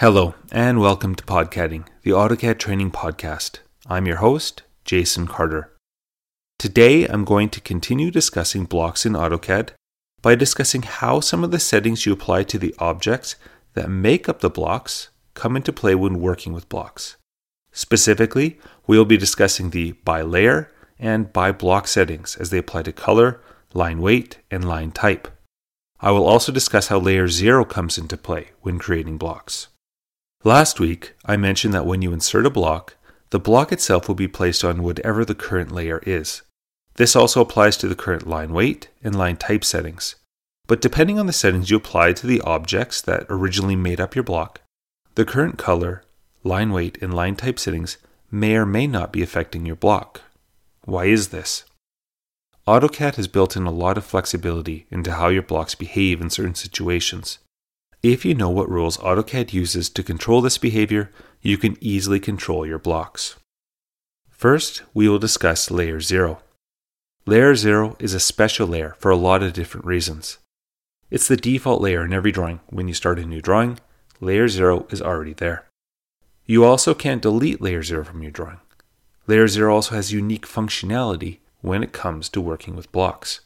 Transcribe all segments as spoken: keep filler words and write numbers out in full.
Hello, and welcome to PodCADing, the AutoCAD training podcast. I'm your host, Jason Carter. Today, I'm going to continue discussing blocks in AutoCAD by discussing how some of the settings you apply to the objects that make up the blocks come into play when working with blocks. Specifically, we'll be discussing the by layer and by block settings as they apply to color, line weight, and line type. I will also discuss how layer zero comes into play when creating blocks. Last week, I mentioned that when you insert a block, the block itself will be placed on whatever the current layer is. This also applies to the current line weight and line type settings. But depending on the settings you apply to the objects that originally made up your block, the current color, line weight, and line type settings may or may not be affecting your block. Why is this? AutoCAD has built in a lot of flexibility into how your blocks behave in certain situations. If you know what rules AutoCAD uses to control this behavior, you can easily control your blocks. First, we will discuss Layer zero. Layer zero is a special layer for a lot of different reasons. It's the default layer in every drawing. When you start a new drawing, Layer zero is already there. You also can't delete Layer zero from your drawing. Layer zero also has unique functionality when it comes to working with blocks.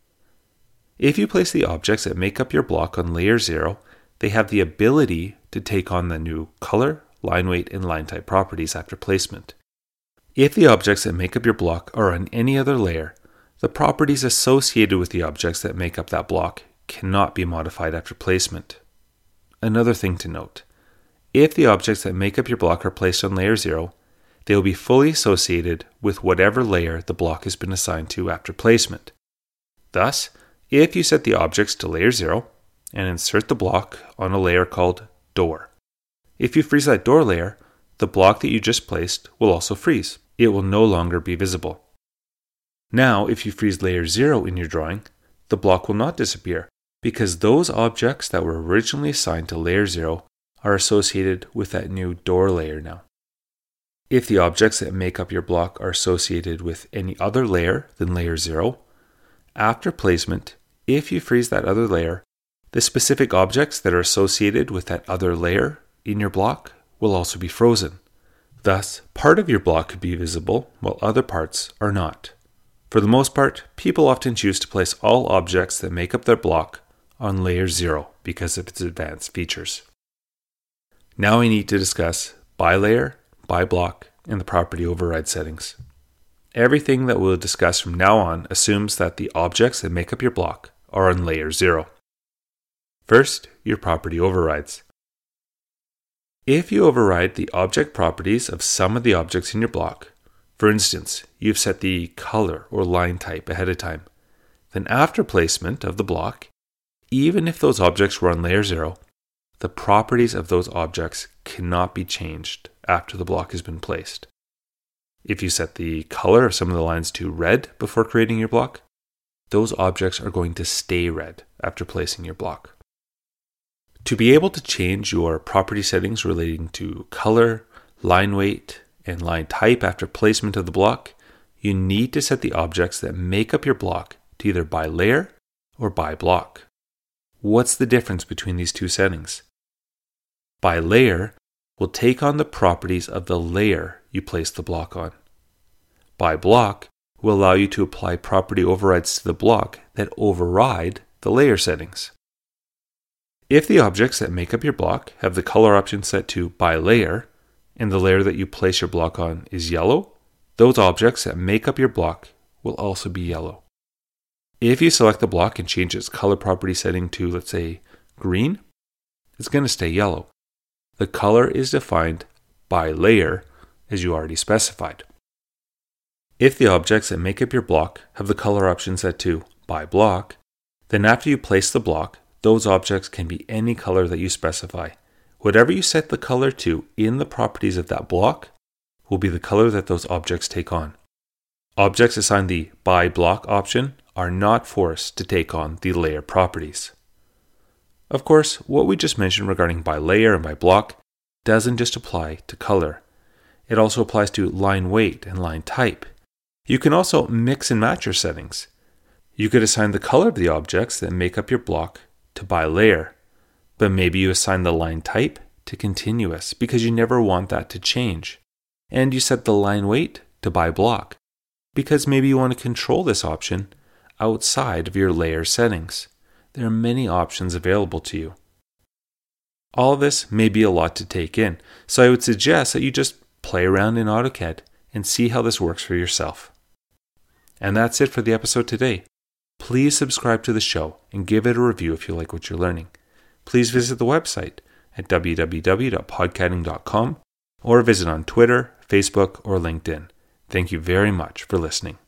If you place the objects that make up your block on Layer zero, they have the ability to take on the new color, line weight, and line type properties after placement. If the objects that make up your block are on any other layer, the properties associated with the objects that make up that block cannot be modified after placement. Another thing to note, if the objects that make up your block are placed on layer zero, they will be fully associated with whatever layer the block has been assigned to after placement. Thus, if you set the objects to layer zero, and insert the block on a layer called door. If you freeze that door layer, the block that you just placed will also freeze. It will no longer be visible. Now, if you freeze layer zero in your drawing, the block will not disappear because those objects that were originally assigned to layer zero are associated with that new door layer now. If the objects that make up your block are associated with any other layer than layer zero, after placement, if you freeze that other layer, the specific objects that are associated with that other layer in your block will also be frozen. Thus, part of your block could be visible while other parts are not. For the most part, people often choose to place all objects that make up their block on layer zero because of its advanced features. Now we need to discuss by layer, by block, and the property override settings. Everything that we'll discuss from now on assumes that the objects that make up your block are on layer zero. First, your property overrides. If you override the object properties of some of the objects in your block, for instance, you've set the color or line type ahead of time, then after placement of the block, even if those objects were on layer zero, the properties of those objects cannot be changed after the block has been placed. If you set the color of some of the lines to red before creating your block, those objects are going to stay red after placing your block. To be able to change your property settings relating to color, line weight, and line type after placement of the block, you need to set the objects that make up your block to either by layer or by block. What's the difference between these two settings? By layer will take on the properties of the layer you place the block on. By block will allow you to apply property overrides to the block that override the layer settings. If the objects that make up your block have the color option set to by layer, and the layer that you place your block on is yellow, those objects that make up your block will also be yellow. If you select the block and change its color property setting to, let's say, green, it's going to stay yellow. The color is defined by layer, as you already specified. If the objects that make up your block have the color option set to by block, then after you place the block, those objects can be any color that you specify. Whatever you set the color to in the properties of that block will be the color that those objects take on. Objects assigned the by block option are not forced to take on the layer properties. Of course, what we just mentioned regarding by layer and by block doesn't just apply to color. It also applies to line weight and line type. You can also mix and match your settings. You could assign the color of the objects that make up your block to by layer, but maybe you assign the line type to continuous because you never want that to change. And you set the line weight to by block because maybe you want to control this option outside of your layer settings. There are many options available to you. All of this may be a lot to take in, so I would suggest that you just play around in AutoCAD and see how this works for yourself. And that's it for the episode today. Please subscribe to the show and give it a review if you like what you're learning. Please visit the website at w w w dot podcading dot com or visit on Twitter, Facebook, or LinkedIn. Thank you very much for listening.